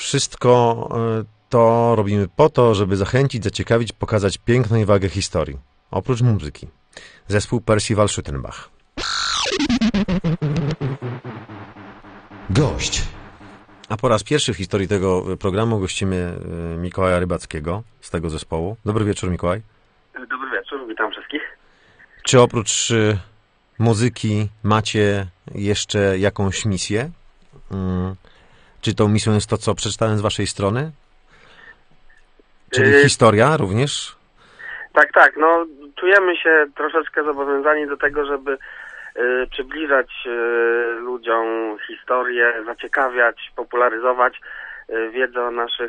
wszystko to robimy po to, żeby zachęcić, zaciekawić, pokazać piękno i wagę historii. Oprócz muzyki. Zespół Percival Schuttenbach. Gość. A po raz pierwszy w historii tego programu gościmy Mikołaja Rybackiego z tego zespołu. Dobry wieczór, Mikołaj. Dobry wieczór, witam wszystkich. Czy oprócz muzyki macie jeszcze jakąś misję? Czy tą misją jest to, co przeczytałem z waszej strony? Czyli historia również? Tak, no czujemy się troszeczkę zobowiązani do tego, żeby przybliżać ludziom historię, zaciekawiać, popularyzować wiedzę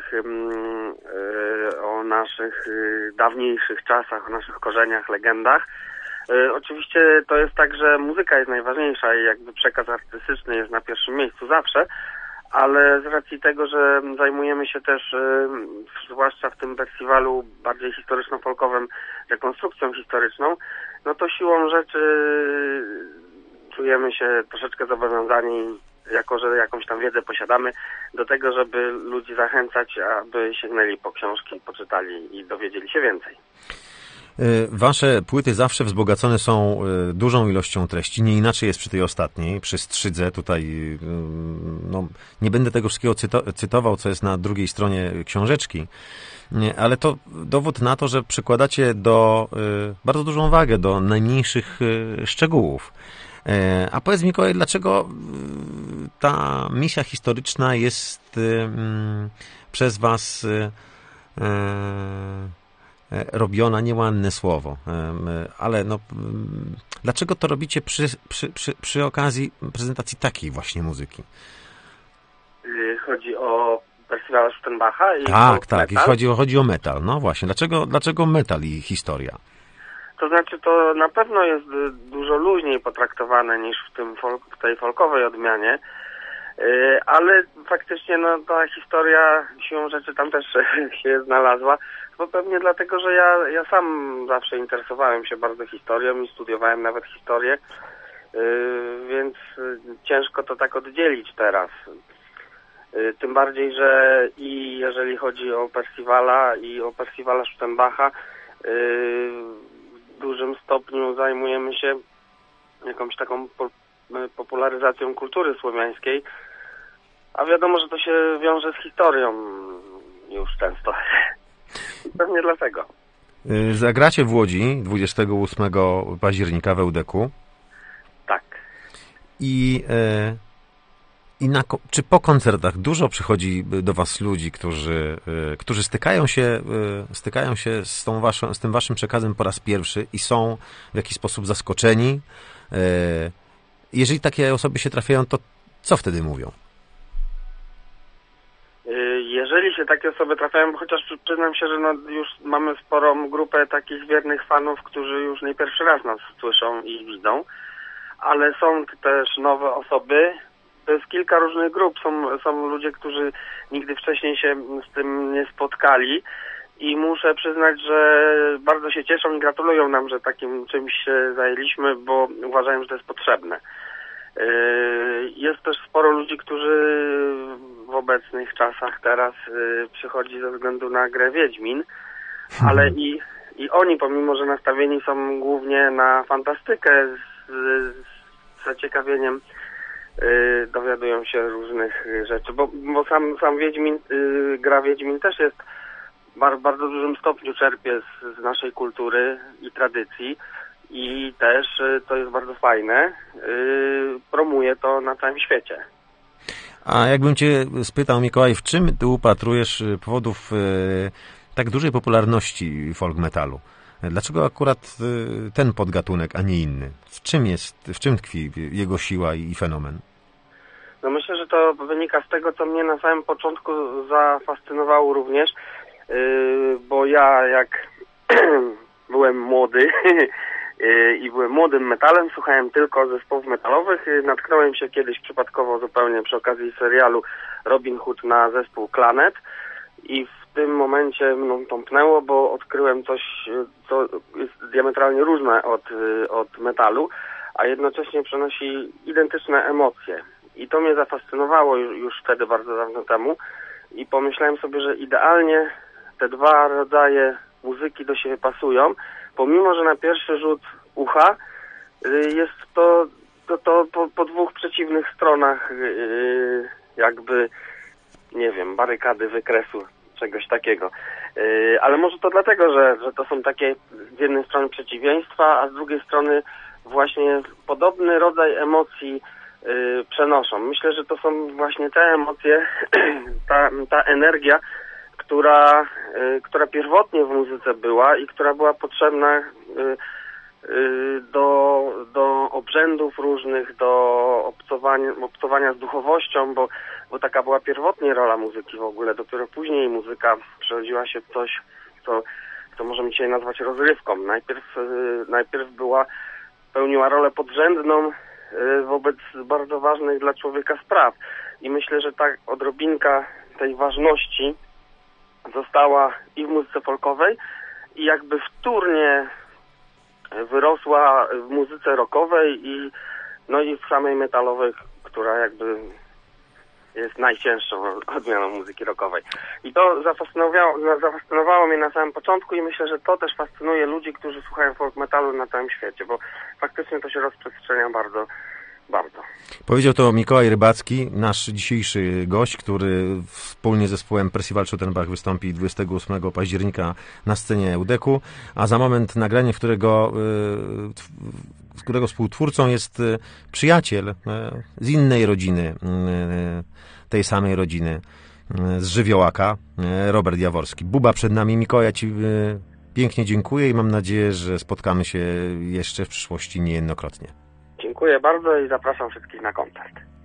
o naszych dawniejszych czasach, o naszych korzeniach, legendach. Oczywiście to jest tak, że muzyka jest najważniejsza i jakby przekaz artystyczny jest na pierwszym miejscu zawsze, ale z racji tego, że zajmujemy się też, zwłaszcza w tym festiwalu bardziej historyczno-folkowym, rekonstrukcją historyczną, no to siłą rzeczy czujemy się troszeczkę zobowiązani, jako że jakąś tam wiedzę posiadamy, do tego, żeby ludzi zachęcać, aby sięgnęli po książki, poczytali i dowiedzieli się więcej. Wasze płyty zawsze wzbogacone są dużą ilością treści. Nie inaczej jest przy tej ostatniej, przy Strzydze. Tutaj no, nie będę tego wszystkiego cytował, co jest na drugiej stronie książeczki, ale to dowód na to, że przykładacie bardzo dużą wagę do najmniejszych szczegółów. A powiedz, Mikołaj, dlaczego ta misja historyczna jest przez was robiona, nieładne słowo, ale no, dlaczego to robicie przy okazji prezentacji takiej właśnie muzyki? Chodzi o Percivala Schuttenbacha i tak, chodzi o metal. No właśnie, dlaczego metal i historia? To znaczy, to na pewno jest dużo luźniej potraktowane niż w tej folkowej odmianie, ale faktycznie no, ta historia siłą rzeczy tam też się znalazła, bo pewnie dlatego, że ja sam zawsze interesowałem się bardzo historią i studiowałem nawet historię, więc ciężko to tak oddzielić teraz. Tym bardziej, że i jeżeli chodzi o Percivala i o Percivala Schuttenbacha, w dużym stopniu zajmujemy się jakąś taką popularyzacją kultury słowiańskiej, a wiadomo, że to się wiąże z historią już często. Pewnie dlatego. Zagracie w Łodzi 28 października w Eudeku. Tak. Czy po koncertach dużo przychodzi do was ludzi, którzy stykają się z tym waszym przekazem po raz pierwszy i są w jakiś sposób zaskoczeni? Jeżeli takie osoby się trafiają, to co wtedy mówią? Jeżeli się takie osoby trafiają, chociaż przyznam się, że no już mamy sporą grupę takich wiernych fanów, którzy już nie pierwszy raz nas słyszą i widzą, ale są też nowe osoby. To jest kilka różnych grup. Są ludzie, którzy nigdy wcześniej się z tym nie spotkali i muszę przyznać, że bardzo się cieszą i gratulują nam, że takim czymś się zajęliśmy, bo uważają, że to jest potrzebne. Jest też sporo ludzi, którzy w obecnych czasach teraz przychodzi ze względu na grę Wiedźmin, ale i oni, pomimo że nastawieni są głównie na fantastykę, z zaciekawieniem dowiadują się różnych rzeczy, bo sam Wiedźmin, gra Wiedźmin też jest w bardzo dużym stopniu czerpie z naszej kultury i tradycji i też, to jest bardzo fajne, promuje to na całym świecie. A jakbym cię spytał, Mikołaj, w czym ty upatrujesz powodów tak dużej popularności folk metalu? Dlaczego akurat ten podgatunek, a nie inny? W czym tkwi jego siła i fenomen? No myślę, że to wynika z tego, co mnie na samym początku zafascynowało również, bo ja jak byłem młody i byłem młodym metalem, słuchałem tylko zespołów metalowych, natknąłem się kiedyś przypadkowo zupełnie przy okazji serialu Robin Hood na zespół Clanet i w tym momencie mną tąpnęło, bo odkryłem coś, co jest diametralnie różne od metalu, a jednocześnie przenosi identyczne emocje. I to mnie zafascynowało już wtedy, bardzo dawno temu. i pomyślałem sobie, że idealnie te dwa rodzaje muzyki do siebie pasują, pomimo że na pierwszy rzut ucha jest to po dwóch przeciwnych stronach jakby, nie wiem, barykady, wykresu, czegoś takiego. Ale może to dlatego, że to są takie z jednej strony przeciwieństwa, a z drugiej strony właśnie podobny rodzaj emocji przenoszą. Myślę, że to są właśnie te emocje, ta energia, która pierwotnie w muzyce była i która była potrzebna do obrzędów różnych, do obcowania z duchowością, bo taka była pierwotnie rola muzyki w ogóle. Dopiero później muzyka przerodziła się w coś, co możemy dzisiaj nazwać rozrywką. Najpierw pełniła rolę podrzędną wobec bardzo ważnych dla człowieka spraw. I myślę, że ta odrobinka tej ważności została i w muzyce folkowej, i jakby wtórnie wyrosła w muzyce rockowej i w samej metalowej, która jakby jest najcięższą odmianą muzyki rockowej. I to zafascynowało mnie na samym początku i myślę, że to też fascynuje ludzi, którzy słuchają folk metalu na całym świecie, bo faktycznie to się rozprzestrzenia bardzo, bardzo. Powiedział to Mikołaj Rybacki, nasz dzisiejszy gość, który wspólnie z zespołem Percival Schuttenbach wystąpi 28 października na scenie EUDEC-u, a za moment nagranie, którego współtwórcą jest przyjaciel z innej rodziny, tej samej rodziny, z Żywiołaka, Robert Jaworski. Buba przed nami. Mikołaj, ja Ci pięknie dziękuję i mam nadzieję, że spotkamy się jeszcze w przyszłości niejednokrotnie. Dziękuję bardzo i zapraszam wszystkich na koncert.